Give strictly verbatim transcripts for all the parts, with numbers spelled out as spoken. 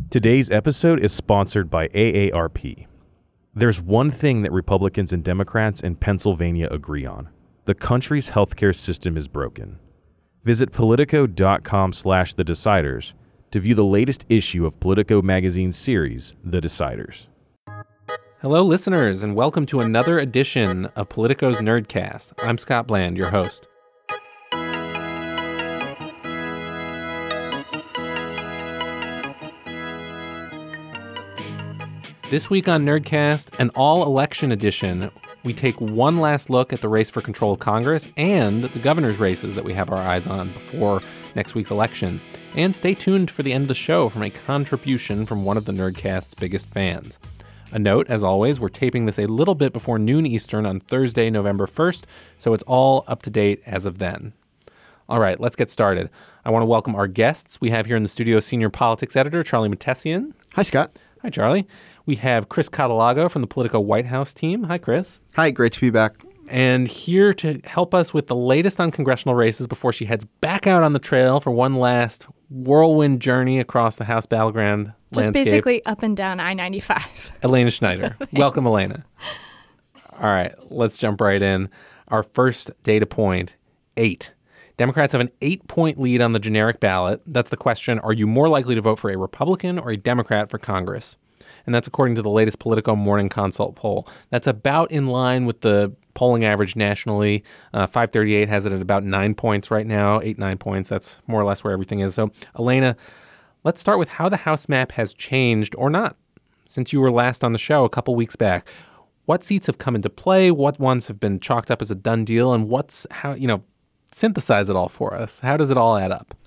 Today's episode is sponsored by A A R P. There's one thing that Republicans and Democrats in Pennsylvania agree on. The country's healthcare system is broken. Visit Politico.com slash The Deciders to view the latest issue of Politico magazine's series, The Deciders. Hello, listeners, and welcome to another edition of Politico's Nerdcast. I'm Scott Bland, your host. This week on Nerdcast, an all-election edition, we take one last look at the race for control of Congress and the governor's races that we have our eyes on before next week's election. And stay tuned for the end of the show from a contribution from one of the Nerdcast's biggest fans. A note, as always, we're taping this a little bit before noon Eastern on Thursday, November first, so it's all up to date as of then. All right, let's get started. I want to welcome our guests. We have here in the studio senior politics editor, Charlie Mattesian. Hi, Scott. Hi, Charlie. We have Chris Catalogo from the Politico White House team. Hi, Chris. Hi, great to be back. And here to help us with the latest on congressional races before she heads back out on the trail for one last whirlwind journey across the House battleground Just landscape. basically up and down I ninety-five. Elena Schneider. Welcome, Elena. All right, let's jump right in. Our first data point, eight. Democrats have an eight-point lead on the generic ballot. That's the question, are you more likely to vote for a Republican or a Democrat for Congress? And that's according to the latest Politico Morning Consult poll. That's about in line with the polling average nationally. Uh, five thirty-eight has it at about nine points right now, eight, nine points. That's more or less where everything is. So, Elena, let's start with how the House map has changed or not since you were last on the show a couple weeks back. What seats have come into play? What ones have been chalked up as a done deal? And what's how, you know, synthesize it all for us. How does it all add up?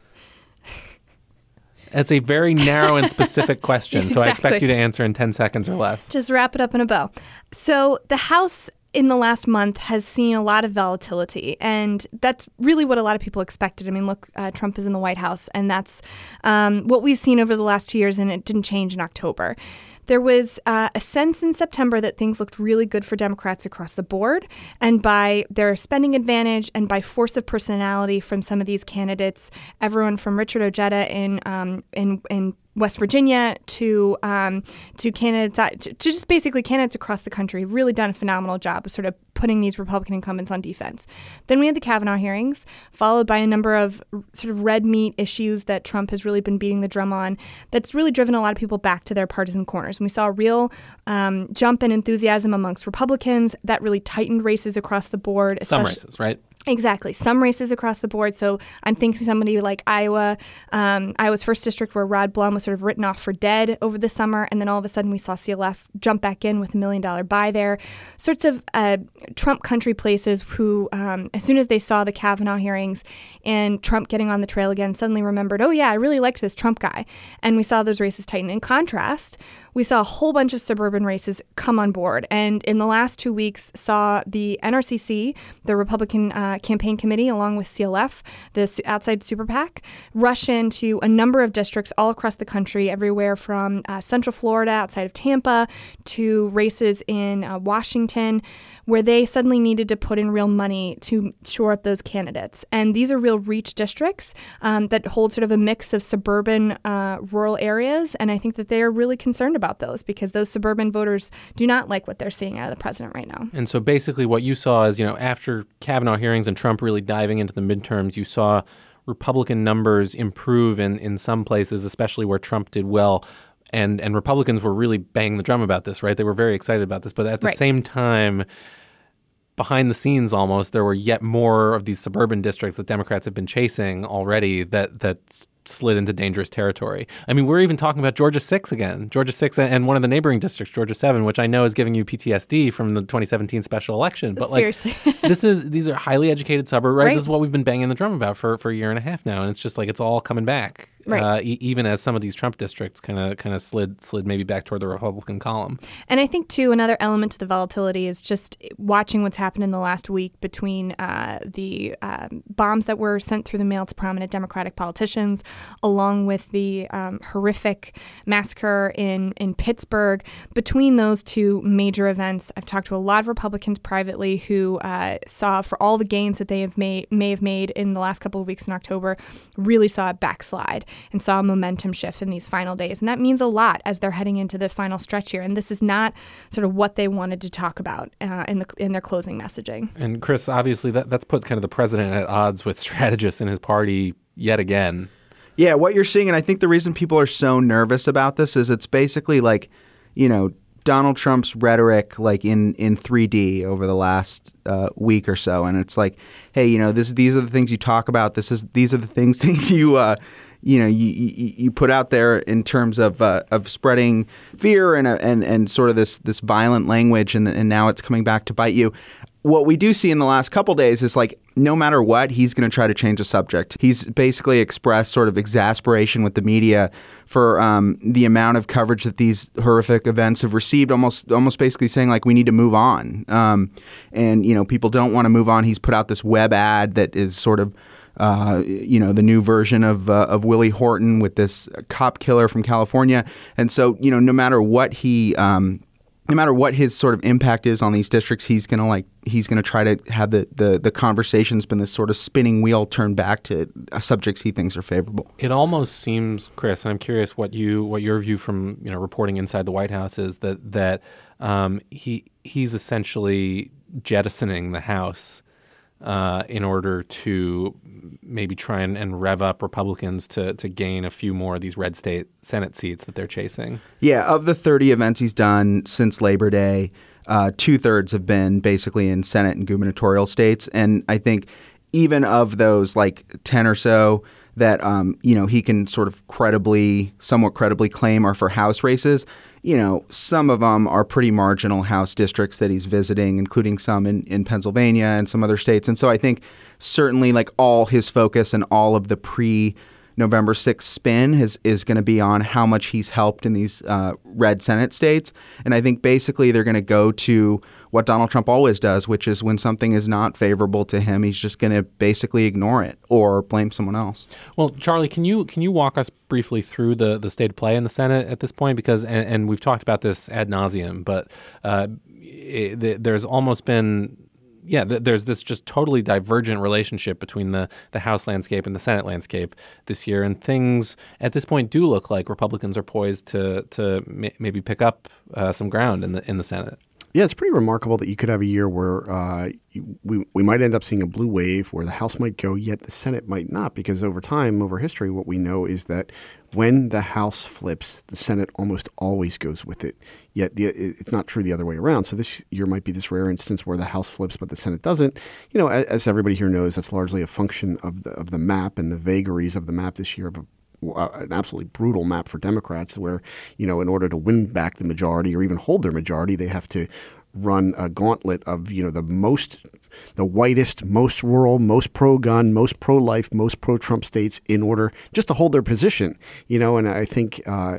It's a very narrow and specific question, Exactly. So I expect you to answer in ten seconds or less. Just wrap it up in a bow. So the House in the last month has seen a lot of volatility, and that's really what a lot of people expected. I mean, look, uh, Trump is in the White House, and that's um, what we've seen over the last two years, and it didn't change in October. There was uh, a sense in September that things looked really good for Democrats across the board, and by their spending advantage and by force of personality from some of these candidates, everyone from Richard Ojeda in um, in in West Virginia to um, to candidates to, to just basically candidates across the country have really done a phenomenal job of sort of putting these Republican incumbents on defense. Then we had the Kavanaugh hearings, followed by a number of sort of red meat issues that Trump has really been beating the drum on. That's really driven a lot of people back to their partisan corners. And we saw a real um, jump in enthusiasm amongst Republicans that really tightened races across the board. Some races, right? Exactly. Some races across the board. So I'm thinking somebody like Iowa, um, Iowa's first district where Rod Blum was sort of written off for dead over the summer. And then all of a sudden we saw C L F jump back in with a million dollar buy there. Sorts of uh, Trump country places who, um, as soon as they saw the Kavanaugh hearings and Trump getting on the trail again, suddenly remembered, oh, yeah, I really liked this Trump guy. And we saw those races tighten. In contrast, we saw a whole bunch of suburban races come on board. And in the last two weeks saw the N R C C, the Republican uh, campaign committee, along with C L F, the outside super PAC, rush into a number of districts all across the country, everywhere from uh, Central Florida outside of Tampa to races in uh, Washington, where they suddenly needed to put in real money to shore up those candidates. And these are real reach districts um, that hold sort of a mix of suburban, uh, rural areas. And I think that they're really concerned about those because those suburban voters do not like what they're seeing out of the president right now. And so basically what you saw is, you know, after Kavanaugh hearings and Trump really diving into the midterms, you saw Republican numbers improve in, in some places, especially where Trump did well. And and Republicans were really banging the drum about this, right? They were very excited about this. But at the right. same time, behind the scenes almost, there were yet more of these suburban districts that Democrats have been chasing already that that slid into dangerous territory. I mean, we're even talking about Georgia six again, Georgia six and one of the neighboring districts, Georgia seven, which I know is giving you P T S D from the twenty seventeen special election. But like, seriously, this is these are highly educated suburbs, right? right? This is what we've been banging the drum about for, for a year and a half now, and it's just like it's all coming back. Right. Uh, e- even as some of these Trump districts kind of kind of slid slid maybe back toward the Republican column. And I think, too, another element to the volatility is just watching what's happened in the last week between uh, the um, bombs that were sent through the mail to prominent Democratic politicians, along with the um, horrific massacre in, in Pittsburgh. Between those two major events, I've talked to a lot of Republicans privately who uh, saw, for all the gains that they have made may have made in the last couple of weeks in October, really saw it backslide. and saw a momentum shift in these final days. And that means a lot as they're heading into the final stretch here. And this is not sort of what they wanted to talk about uh, in the in their closing messaging. And Chris, obviously that, that's put kind of the president at odds with strategists in his party yet again. Yeah, what you're seeing, and I think the reason people are so nervous about this is it's basically like, you know, Donald Trump's rhetoric like in, in three D over the last uh, week or so. And it's like, hey, you know, this these are the things you talk about. This is these are the things that you uh, you know you, you, you put out there in terms of uh, of spreading fear and uh, and and sort of this this violent language. And and now it's coming back to bite you. What we do see in the last couple days is like no matter what, he's going to try to change the subject. He's basically expressed sort of exasperation with the media for um, the amount of coverage that these horrific events have received, almost almost basically saying like we need to move on. Um, and, you know, people don't want to move on. He's put out this web ad that is sort of Uh, you know, the new version of uh, of Willie Horton with this cop killer from California. And so, you know, no matter what he um, no matter what his sort of impact is on these districts, he's going to like he's going to try to have the, the, the conversation's been this sort of spinning wheel turned back to subjects he thinks are favorable. It almost seems, Chris, and I'm curious what you what your view from you know reporting inside the White House is that that um, he he's essentially jettisoning the House uh, in order to maybe try and, and rev up Republicans to to gain a few more of these red state Senate seats that they're chasing. Yeah, of the thirty events he's done since Labor Day, uh, two-thirds have been basically in Senate and gubernatorial states. And I think even of those like ten or so that, um, you know, he can sort of credibly, somewhat credibly claim are for House races, you know, some of them are pretty marginal House districts that he's visiting, including some in, in Pennsylvania and some other states. And so I think certainly like all his focus and all of the pre-November sixth spin is, is going to be on how much he's helped in these uh, red Senate states. And I think basically they're going to go to what Donald Trump always does, which is when something is not favorable to him, he's just going to basically ignore it or blame someone else. Well, Charlie, can you can you walk us briefly through the, the state of play in the Senate at this point? Because and, and we've talked about this ad nauseum, but uh, it, there's almost been yeah, th- there's this just totally divergent relationship between the, the House landscape and the Senate landscape this year, and things at this point do look like Republicans are poised to to m- maybe pick up uh, some ground in the in the Senate. Yeah, it's pretty remarkable that you could have a year where uh, we we might end up seeing a blue wave where the House might go, yet the Senate might not, because over time, over history, what we know is that when the House flips, the Senate almost always goes with it. Yet the, it's not true the other way around. So this year might be this rare instance where the House flips, but the Senate doesn't. You know, as, as everybody here knows, that's largely a function of the of the map and the vagaries of the map this year of a Uh, an absolutely brutal map for Democrats where, you know, in order to win back the majority or even hold their majority, they have to run a gauntlet of, you know, the most, the whitest, most rural, most pro-gun, most pro-life, most pro-Trump states in order just to hold their position, you know, and I think uh,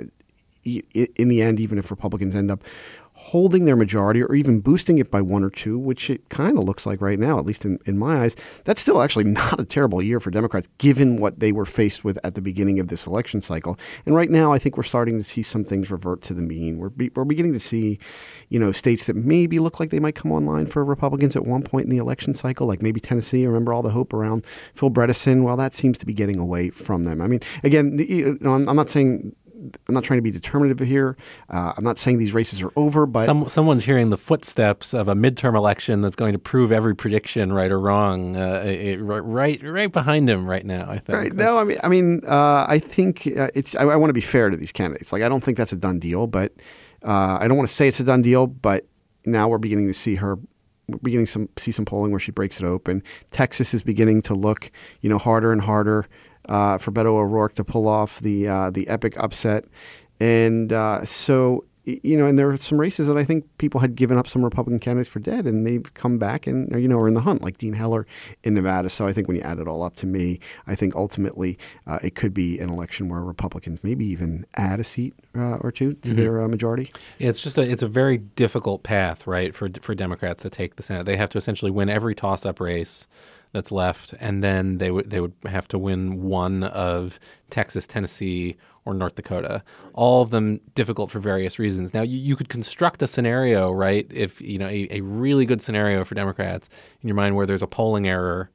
in the end, even if Republicans end up holding their majority or even boosting it by one or two, which it kind of looks like right now, at least in, in my eyes, that's still actually not a terrible year for Democrats, given what they were faced with at the beginning of this election cycle. And right now, I think we're starting to see some things revert to the mean. We're be, we're beginning to see, you know, states that maybe look like they might come online for Republicans at one point in the election cycle, like maybe Tennessee. Remember all the hope around Phil Bredesen? Well, that seems to be getting away from them. I mean, again, you know, I'm, I'm not saying I'm not trying to be determinative here. Uh, I'm not saying these races are over, but Some, someone's hearing the footsteps of a midterm election that's going to prove every prediction right or wrong, uh, it, right, right behind him right now. I think. Right. No, I mean, I mean, uh, I think uh, it's. I, I want to be fair to these candidates. Like, I don't think that's a done deal, but uh, I don't want to say it's a done deal. But now we're beginning to see her. We're beginning to see some polling where she breaks it open. Texas is beginning to look, you know, harder and harder. Uh, for Beto O'Rourke to pull off the uh, the epic upset. And uh, so, you know, and there are some races that I think people had given up some Republican candidates for dead, and they've come back and, you know, are in the hunt, like Dean Heller in Nevada. So I think when you add it all up, to me, I think ultimately uh, it could be an election where Republicans maybe even add a seat uh, or two to mm-hmm. their uh, majority. It's just a, it's a very difficult path, right, for for Democrats to take the Senate. They have to essentially win every toss-up race that's left, and then they would they would have to win one of Texas, Tennessee, or North Dakota. All of them difficult for various reasons. Now, you, you could construct a scenario, right? If you know a, a really good scenario for Democrats in your mind, where there's a polling error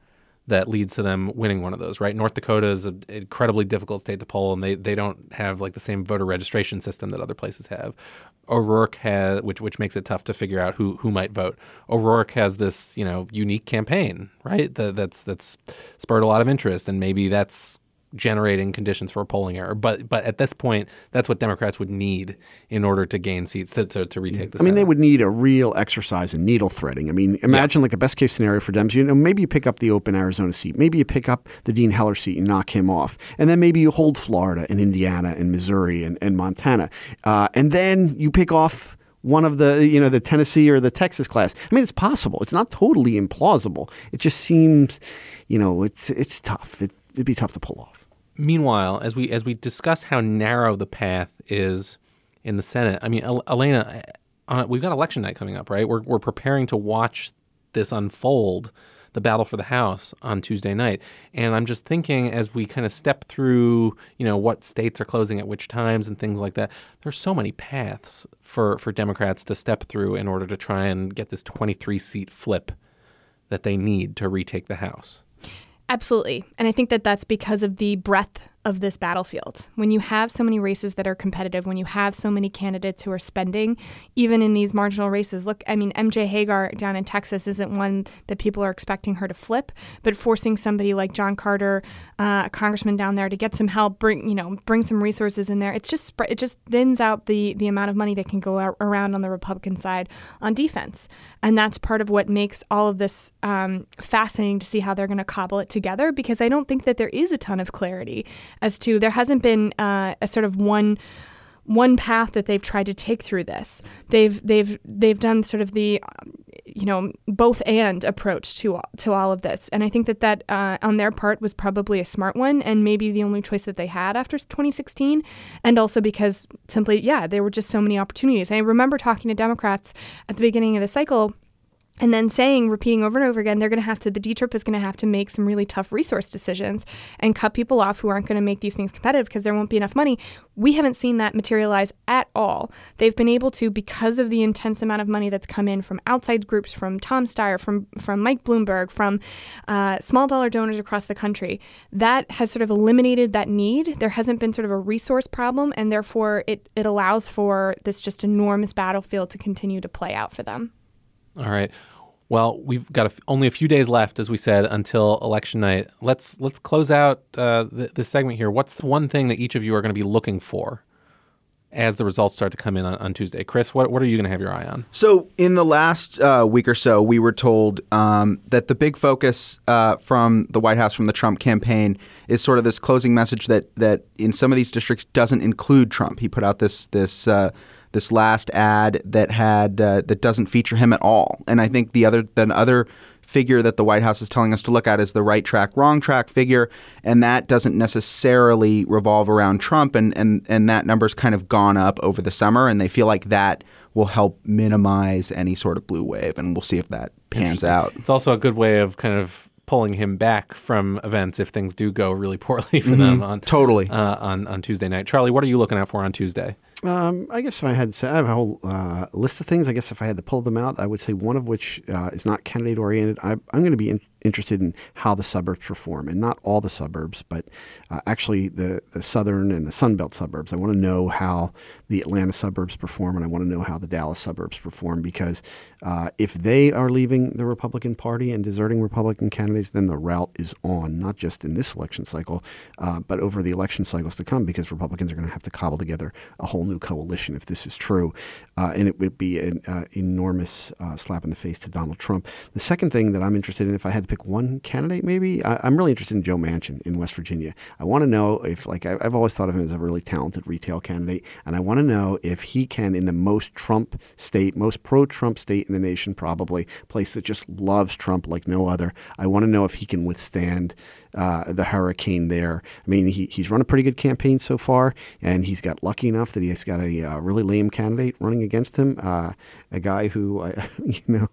that leads to them winning one of those, right? North Dakota is an incredibly difficult state to poll, and they, they don't have like the same voter registration system that other places have. O'Rourke has, which which makes it tough to figure out who who might vote. O'Rourke has this, you know, unique campaign, right? That, that's that's spurred a lot of interest, and maybe that's generating conditions for a polling error. But but at this point, that's what Democrats would need in order to gain seats to, to, to retake the I mean, Senate. they would need a real exercise in needle threading. I mean, imagine yeah. like a best case scenario for Dems. You know, maybe you pick up the open Arizona seat. Maybe you pick up the Dean Heller seat and knock him off. And then maybe you hold Florida and Indiana and Missouri and, and Montana. Uh, and then you pick off one of the, you know, the Tennessee or the Texas class. I mean, it's possible. It's not totally implausible. It just seems, you know, it's it's tough. It, it'd be tough to pull off. Meanwhile, as we as we discuss how narrow the path is in the Senate, I mean, Elena, uh, we've got election night coming up, right? We're we're preparing to watch this unfold, the battle for the House on Tuesday night, and I'm just thinking as we kind of step through, you know, what states are closing at which times and things like that. There's so many paths for for Democrats to step through in order to try and get this twenty-three seat flip that they need to retake the House. Absolutely. And I think that that's because of the breadth of this battlefield. When you have so many races that are competitive, when you have so many candidates who are spending, even in these marginal races, look, I mean, M J Hagar down in Texas isn't one that people are expecting her to flip, but forcing somebody like John Carter, uh, a congressman down there, to get some help, bring, you know, bring some resources in there. It's just, it just thins out the, the amount of money that can go out, around on the Republican side on defense. And that's part of what makes all of this um, fascinating to see how they're going to cobble it together, because I don't think that there is a ton of clarity as to, there hasn't been uh, a sort of one one path that they've tried to take through this. They've they've they've done sort of the, you know, both and approach to to all of this, and I think that that uh, on their part was probably a smart one, and maybe the only choice that they had after twenty sixteen, and also because simply, yeah, there were just so many opportunities. And I remember talking to Democrats at the beginning of the cycle, and then saying, repeating over and over again, they're going to have to, the D T R I P is going to have to make some really tough resource decisions and cut people off who aren't going to make these things competitive because there won't be enough money. We haven't seen that materialize at all. They've been able to, because of the intense amount of money that's come in from outside groups, from Tom Steyer, from, from Mike Bloomberg, from uh, small dollar donors across the country, that has sort of eliminated that need. There hasn't been sort of a resource problem, and therefore it, it allows for this just enormous battlefield to continue to play out for them. All right. Well, we've got a f- only a few days left, as we said, until election night. Let's let's close out uh, th- this segment here. What's the one thing that each of you are going to be looking for as the results start to come in on, on Tuesday? Chris, what what are you going to have your eye on? So in the last uh, week or so, we were told um, that the big focus uh, from the White House, from the Trump campaign, is sort of this closing message that that in some of these districts doesn't include Trump. He put out this this. Uh, This last ad that had uh, that doesn't feature him at all, and I think the other the other figure that the White House is telling us to look at is the right track, wrong track figure, and that doesn't necessarily revolve around Trump, and and and that number's kind of gone up over the summer, and they feel like that will help minimize any sort of blue wave, and we'll see if that pans out. It's also a good way of kind of pulling him back from events if things do go really poorly for mm-hmm. them on totally uh, on on Tuesday night. Charlie, what are you looking out for on Tuesday? Um, I guess if I had to say, I have a whole uh, list of things. I guess if I had to pull them out, I would say one of which uh, is not candidate oriented. I, I'm going to be in, interested in how the suburbs perform, and not all the suburbs, but uh, actually the, the southern and the Sunbelt suburbs. I want to know how the Atlanta suburbs perform, and I want to know how the Dallas suburbs perform, because uh, if they are leaving the Republican Party and deserting Republican candidates, then the route is on, not just in this election cycle, uh, but over the election cycles to come, because Republicans are going to have to cobble together a whole new coalition if this is true. Uh, and it would be an uh, enormous uh, slap in the face to Donald Trump. The second thing that I'm interested in, if I had to pick one candidate, maybe, I, I'm really interested in Joe Manchin in West Virginia. I want to know if, like, I, I've always thought of him as a really talented retail candidate, and I want to know if he can, in the most Trump state, most pro-Trump state in the nation, probably, place that just loves Trump like no other, I want to know if he can withstand uh, the hurricane there. I mean, he, he's run a pretty good campaign so far, and he's got lucky enough that he's got a uh, really lame candidate running against him, uh, a guy who, I, you know,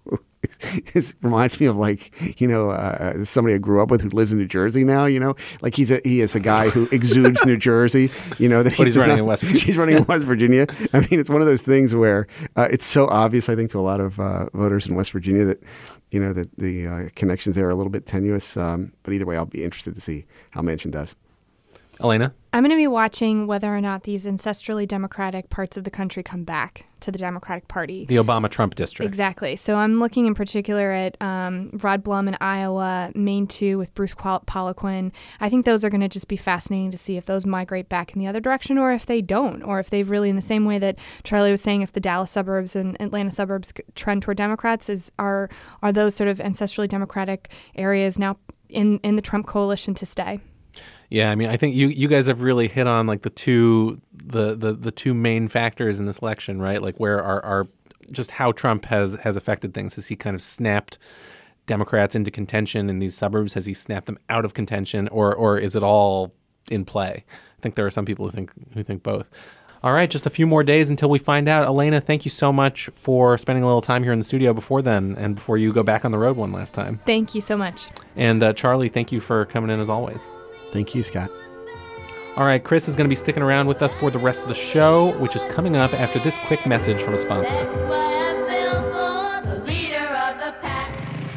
it reminds me of, like, you know, uh, somebody I grew up with who lives in New Jersey now, you know, like he's a, he is a guy who exudes New Jersey, you know, that but he's running not, in West Virginia. He's running in West Virginia. I mean, it's one of those things where uh, it's so obvious, I think, to a lot of uh, voters in West Virginia that you know, the, the uh, connections there are a little bit tenuous. Um, but either way, I'll be interested to see how Manchin does. Elena? I'm going to be watching whether or not these ancestrally Democratic parts of the country come back to the Democratic Party. The Obama-Trump district. Exactly. So I'm looking in particular at um, Rod Blum in Iowa, Maine two with Bruce Qual- Poliquin. I think those are going to just be fascinating to see if those migrate back in the other direction or if they don't, or if they've really, in the same way that Charlie was saying, if the Dallas suburbs and Atlanta suburbs trend toward Democrats, is are are those sort of ancestrally Democratic areas now in, in the Trump coalition to stay? Yeah, I mean, I think you, you guys have really hit on like the two the, the, the two main factors in this election, right? Like where our, our just how Trump has has affected things. Has he kind of snapped Democrats into contention in these suburbs? Has he snapped them out of contention, or or is it all in play? I think there are some people who think who think both. All right, just a few more days until we find out. Elena, thank you so much for spending a little time here in the studio before then and before you go back on the road one last time. Thank you so much. And uh, Charlie, thank you for coming in as always. Thank you, Scott. All right, Chris is going to be sticking around with us for the rest of the show, which is coming up after this quick message from a sponsor. That's what I feel for, the leader of the pack.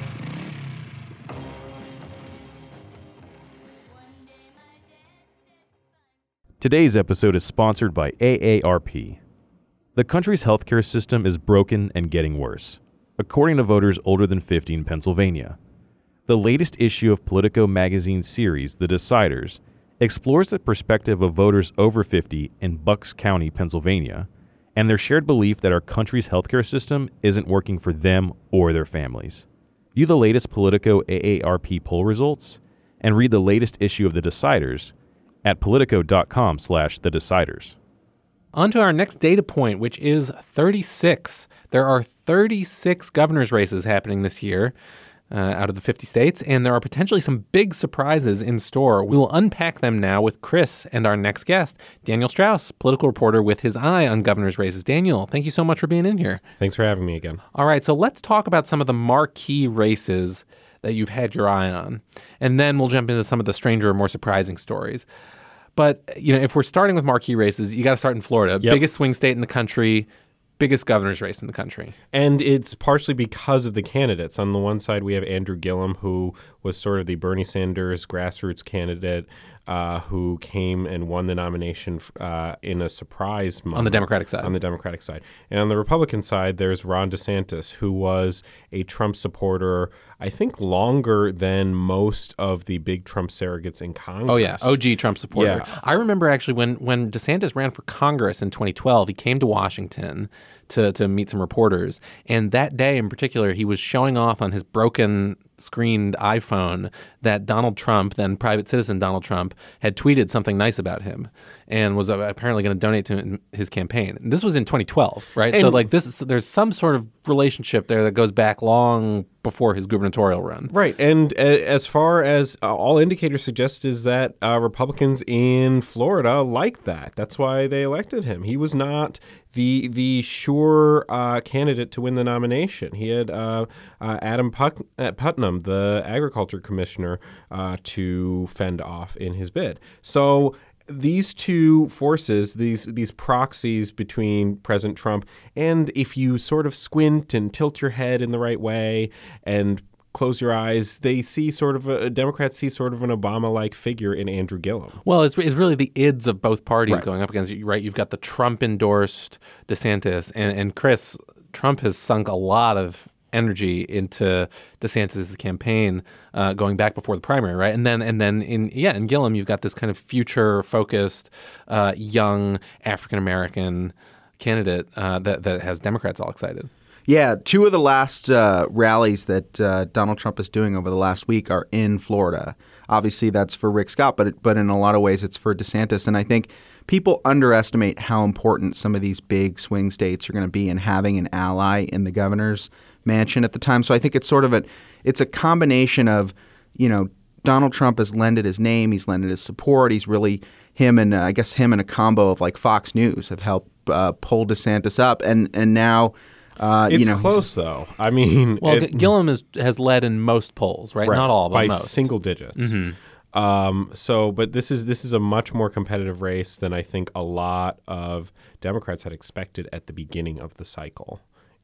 Today's episode is sponsored by A A R P. The country's healthcare system is broken and getting worse, according to voters older than fifty in Pennsylvania. The latest issue of Politico magazine's series, The Deciders, explores the perspective of voters over fifty in Bucks County, Pennsylvania, and their shared belief that our country's healthcare system isn't working for them or their families. View the latest Politico A A R P poll results and read the latest issue of The Deciders at politico.com slash the deciders. On to our next data point, which is thirty-six. There are thirty-six governor's races happening this year. Uh, out of the fifty states, and there are potentially some big surprises in store. We will unpack them now with Chris and our next guest, Daniel Strauss, political reporter with his eye on governor's races. Daniel, thank you so much for being in here. Thanks for having me again. All right, so let's talk about some of the marquee races that you've had your eye on, and then we'll jump into some of the stranger or more surprising stories. But, you know, if we're starting with marquee races, you got to start in Florida, Yep. biggest swing state in the country, biggest governor's race in the country. And it's partially because of the candidates. On the one side, we have Andrew Gillum, who was sort of the Bernie Sanders grassroots candidate uh, who came and won the nomination uh, in a surprise moment. On the Democratic side. On the Democratic side. And on the Republican side, there's Ron DeSantis, who was a Trump supporter, I think, longer than most of the big Trump surrogates in Congress. Oh, yeah. O G Trump supporter. Yeah. I remember actually when, when DeSantis ran for Congress in twenty twelve, he came to Washington to, to meet some reporters. And that day in particular, he was showing off on his broken screened iPhone that Donald Trump, then private citizen Donald Trump, had tweeted something nice about him and was uh, apparently going to donate to his campaign. And this was in twenty twelve, right? And so like this is, there's some sort of relationship there that goes back long before his gubernatorial run. Right. And uh, as far as uh, all indicators suggest is that uh, Republicans in Florida like that. That's why they elected him. He was not the the sure uh, candidate to win the nomination. He had uh, uh, Adam Put- uh, Putnam, the agriculture commissioner, uh, to fend off in his bid. So these two forces, these these proxies between President Trump, and if you sort of squint and tilt your head in the right way and close your eyes, they see sort of a Democrats see sort of an Obama-like figure in Andrew Gillum. Well, it's, it's really the ids of both parties Right. going up against you, right? You've got the Trump-endorsed DeSantis, and, and Chris, Trump has sunk a lot of energy into DeSantis' campaign uh, going back before the primary, right? And then, and then in yeah, in Gillum, you've got this kind of future-focused, uh, young African-American candidate uh, that that has Democrats all excited. Yeah, two of the last uh, rallies that uh, Donald Trump is doing over the last week are in Florida. Obviously, that's for Rick Scott, but but in a lot of ways, it's for DeSantis. And I think people underestimate how important some of these big swing states are going to be in having an ally in the governor's mansion at the time. So I think it's sort of a it's a combination of, you know, Donald Trump has lended his name, he's lended his support, he's really him and uh, I guess him and a combo of like Fox News have helped uh, pull DeSantis up, and and now. Uh, It's you know, close, though. I mean, Well, it- Gillum is, has led in most polls, right? right, Not all, but by most. single digits. Mm-hmm. Um, so, but this is this is a much more competitive race than I think a lot of Democrats had expected at the beginning of the cycle.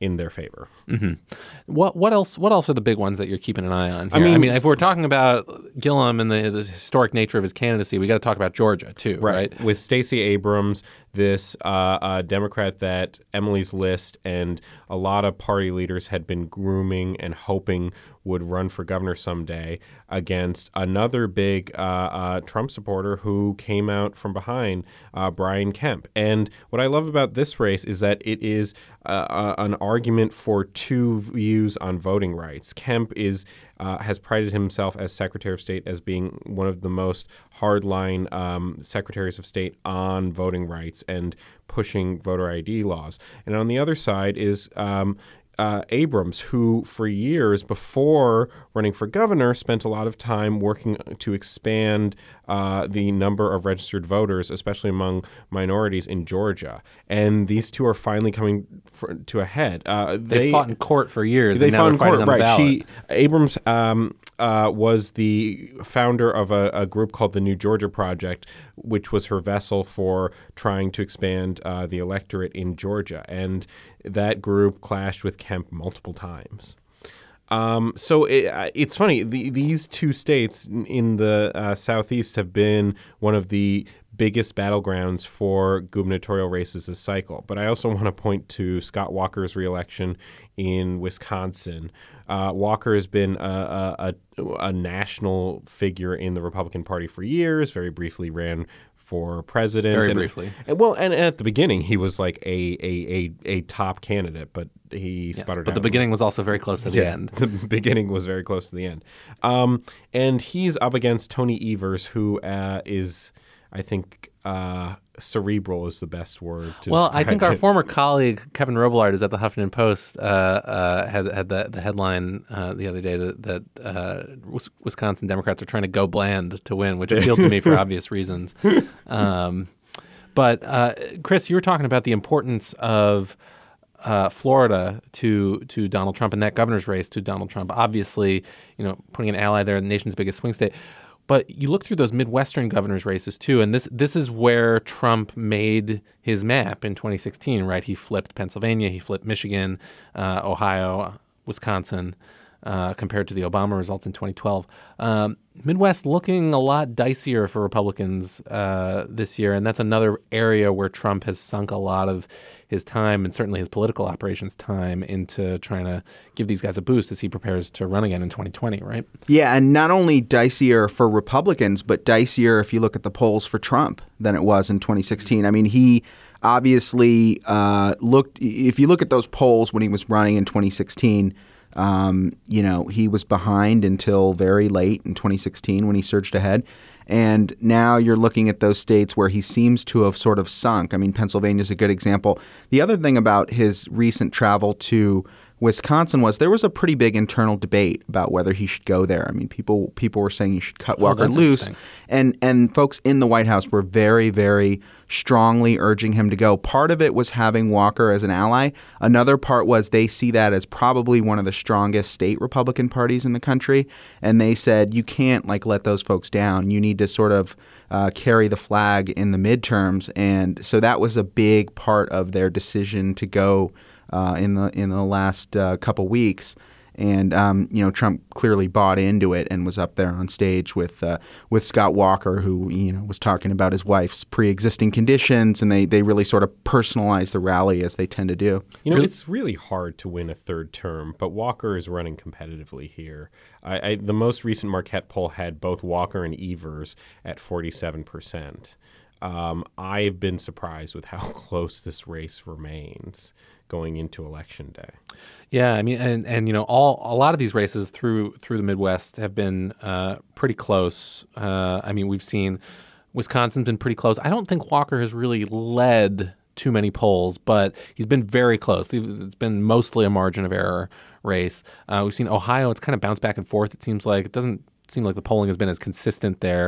in their favor. Mm-hmm. What what else? What else are the big ones that you're keeping an eye on here? I mean, I mean, if we're talking about Gillum and the, the historic nature of his candidacy, we got to talk about Georgia too, right? right? With Stacey Abrams, this uh, uh, Democrat that Emily's List and a lot of party leaders had been grooming and hoping would run for governor someday, against another big uh, uh, Trump supporter who came out from behind, uh, Brian Kemp. And what I love about this race is that it is uh, uh, an argument for two views on voting rights. Kemp is uh, has prided himself as Secretary of State as being one of the most hardline um, secretaries of state on voting rights and pushing voter I D laws. And on the other side is um, Uh, Abrams, who for years before running for governor spent a lot of time working to expand uh, the number of registered voters, especially among minorities in Georgia. And these two are finally coming for, to a head. Uh, they, they fought in court for years. They and now fought they're in fighting court, on the right? ballot. She Abrams um, uh, was the founder of a, a group called the New Georgia Project, which was her vessel for trying to expand uh, the electorate in Georgia. And that group clashed with Kemp multiple times. Um, so it, it's funny. The, these two states in the uh, Southeast have been one of the biggest battlegrounds for gubernatorial races this cycle. But I also want to point to Scott Walker's reelection in Wisconsin. Uh, Walker has been a, a, a, a national figure in the Republican Party for years, very briefly ran for president. Very and, briefly. And, well, and at the beginning, he was like a a, a, a top candidate, but he Yes, sputtered but out. the beginning was also very close to the Yeah, end. The beginning was very close to the end. Um, and he's up against Tony Evers, who uh, is, I think, uh, cerebral is the best word to Well, I describe think our it. former colleague Kevin Robillard is at the Huffington Post uh, uh, had had the, the headline uh, the other day that, that uh, Wisconsin Democrats are trying to go bland to win, which appealed to me for obvious reasons. Um, but uh, Chris, you were talking about the importance of uh, Florida to to Donald Trump and that governor's race to Donald Trump. Obviously, you know, putting an ally there in the nation's biggest swing state. But you look through those Midwestern governor's races too, and this this is where Trump made his map in twenty sixteen, right? He flipped Pennsylvania, he flipped Michigan, uh, Ohio, Wisconsin, uh, compared to the Obama results in twenty twelve. Um, Midwest looking a lot dicier for Republicans uh, this year, and that's another area where Trump has sunk a lot of his time and certainly his political operations time into trying to give these guys a boost as he prepares to run again in twenty twenty, right? Yeah, and not only dicier for Republicans, but dicier if you look at the polls for Trump than it was in twenty sixteen. I mean, he obviously uh, looked – if you look at those polls when he was running in twenty sixteen – Um, you know, he was behind until very late in twenty sixteen when he surged ahead. And now you're looking at those states where he seems to have sort of sunk. I mean, Pennsylvania is a good example. The other thing about his recent travel to Wisconsin was there was a pretty big internal debate about whether he should go there. I mean, people people were saying you should cut Oh, Walker that's loose. interesting. And and folks in the White House were very, very strongly urging him to go. Part of it was having Walker as an ally. Another part was they see that as probably one of the strongest state Republican parties in the country. And they said, you can't like let those folks down. You need to sort of uh, carry the flag in the midterms. And so that was a big part of their decision to go uh, in the in the last uh, couple weeks. And um, you know, Trump clearly bought into it and was up there on stage with uh, with Scott Walker, who you know was talking about his wife's pre-existing conditions, and they they really sort of personalized the rally as they tend to do. You know, it's really hard to win a third term, but Walker is running competitively here. I, I, the most recent Marquette poll had both Walker and Evers at forty-seven percent. Um, I've been surprised with how close this race remains going into Election Day. Yeah, I mean, and, and you know, all a lot of these races through through the Midwest have been uh, pretty close. Uh, I mean, we've seen Wisconsin's been pretty close. I don't think Walker has really led too many polls, but he's been very close. It's been mostly a margin of error race. Uh, we've seen Ohio; it's kind of bounced back and forth. It seems like it doesn't seem like the polling has been as consistent there,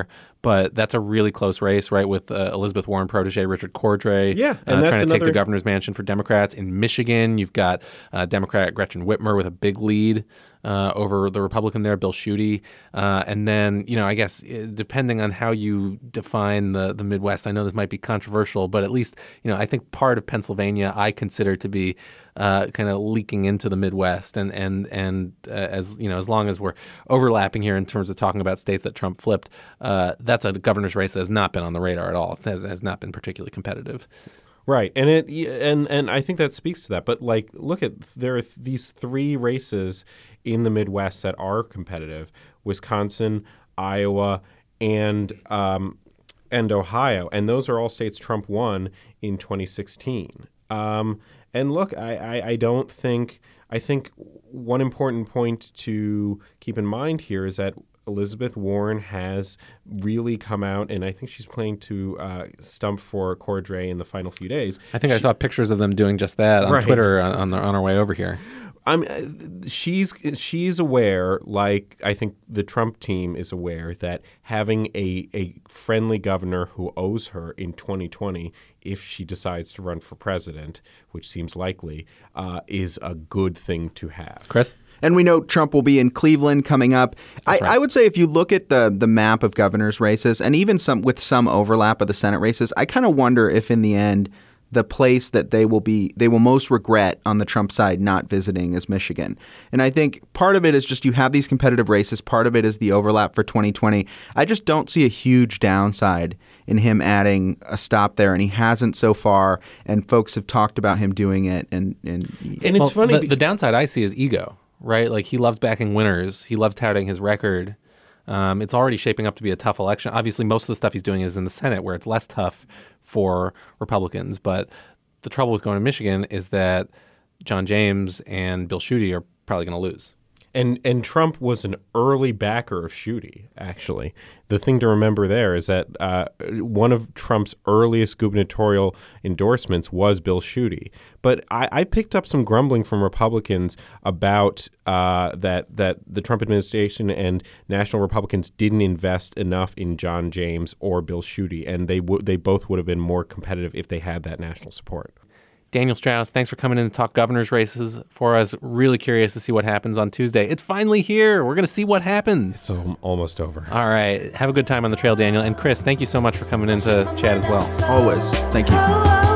but that's a really close race, right, with uh, Elizabeth Warren protege Richard Cordray Yeah, and uh, that's trying to take another- the governor's mansion for Democrats. In Michigan, you've got uh, Democrat Gretchen Whitmer with a big lead uh, over the Republican there, Bill Schuette. Uh, and then, you know, I guess uh, depending on how you define the, the Midwest, I know this might be controversial, but at least, you know, I think part of Pennsylvania I consider to be uh, kind of leaking into the Midwest. And, and, and uh, as, you know, as long as we're overlapping here in terms of talking about states that Trump flipped, uh, that's a governor's race that has not been on the radar at all. It has, has not been particularly competitive. Right, and it and and I think that speaks to that. But like, look at there are these three races in the Midwest that are competitive: Wisconsin, Iowa, and um, and Ohio, and those are all states Trump won in twenty sixteen. Um, and look, I, I, I don't think I think one important point to keep in mind here is that Elizabeth Warren has really come out, and I think she's planning to uh, stump for Cordray in the final few days. I think I saw pictures of them doing just that on Right. Twitter on, on, the, on our way over here. I'm, uh, she's she's aware, like I think the Trump team is aware, that having a, a friendly governor who owes her in twenty twenty, if she decides to run for president, which seems likely, uh, is a good thing to have. Chris? And we know Trump will be in Cleveland coming up. I, right. I would say if you look at the the map of governor's races, and even some with some overlap of the Senate races, I kind of wonder if in the end the place that they will be they will most regret on the Trump side not visiting is Michigan. And I think part of it is just you have these competitive races. Part of it is the overlap for twenty twenty. I just don't see a huge downside in him adding a stop there, and he hasn't so far. And folks have talked about him doing it. And and, And it's Well, funny. The, be- the downside I see is ego, right? Like he loves backing winners. He loves touting his record. Um, it's already shaping up to be a tough election. Obviously, most of the stuff he's doing is in the Senate, where it's less tough for Republicans. But the trouble with going to Michigan is that John James and Bill Schuette are probably going to lose. And and Trump was an early backer of Schuette, actually. The thing to remember there is that uh, one of Trump's earliest gubernatorial endorsements was Bill Schuette. But I, I picked up some grumbling from Republicans about uh, that that the Trump administration and national Republicans didn't invest enough in John James or Bill Schuette, and they w- they both would have been more competitive if they had that national support. Daniel Strauss, thanks for coming in to talk governor's races for us. Really curious to see what happens on Tuesday. It's finally here. We're going to see what happens. So I'm almost over. All right. Have a good time on the trail, Daniel. And Chris, thank you so much for coming in to chat as well. always. Thank you.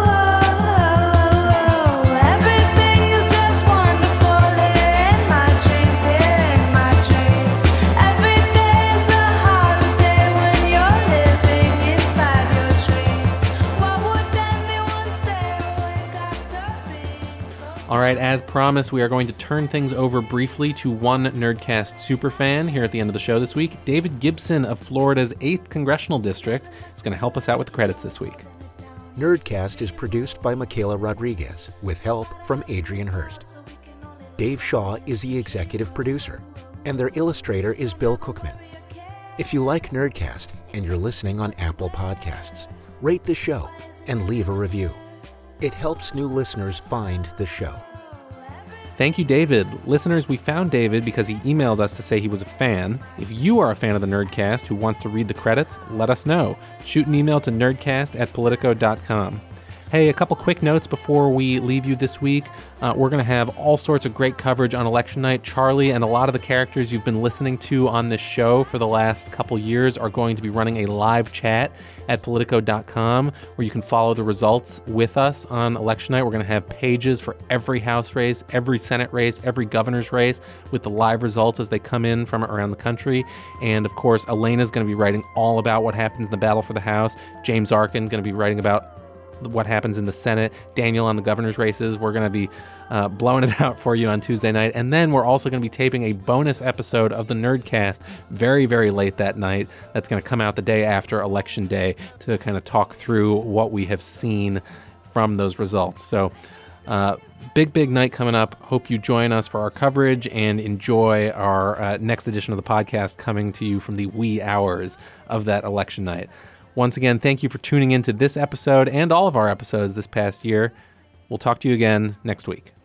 Everything is just wonderful here in my dreams, here in my dreams. Every day is a holiday when you're living inside your dreams. What would anyone stay awake after being so? All right, as promised, we are going to turn things over briefly to one Nerdcast superfan here at the end of the show this week. David Gibson of Florida's eighth Congressional District is going to help us out with the credits this week. Nerdcast is produced by Michaela Rodriguez with help from Adrian Hurst. Dave Shaw is the executive producer, and their illustrator is Bill Cookman. If you like Nerdcast and you're listening on Apple Podcasts, rate the show and leave a review. It helps new listeners find the show. Thank you, David. Listeners, we found David because he emailed us to say he was a fan. If you are a fan of the Nerdcast who wants to read the credits, let us know. Shoot an email to nerdcast at politico dot com. Hey, a couple quick notes before we leave you this week. Uh, we're going to have all sorts of great coverage on election night. Charlie and a lot of the characters you've been listening to on this show for the last couple years are going to be running a live chat at politico dot com where you can follow the results with us on election night. We're going to have pages for every House race, every Senate race, every governor's race with the live results as they come in from around the country. And of course, Elena's going to be writing all about what happens in the battle for the House. James Arkin going to be writing about what happens in the Senate. Daniel on the governor's races. We're going to be uh, blowing it out for you on Tuesday night. And then we're also going to be taping a bonus episode of the Nerdcast very, very late that night. That's going to come out the day after Election Day to kind of talk through what we have seen from those results. So uh, big, big night coming up. Hope you join us for our coverage and enjoy our uh, next edition of the podcast coming to you from the wee hours of that election night. Once again, thank you for tuning in to this episode and all of our episodes this past year. We'll talk to you again next week.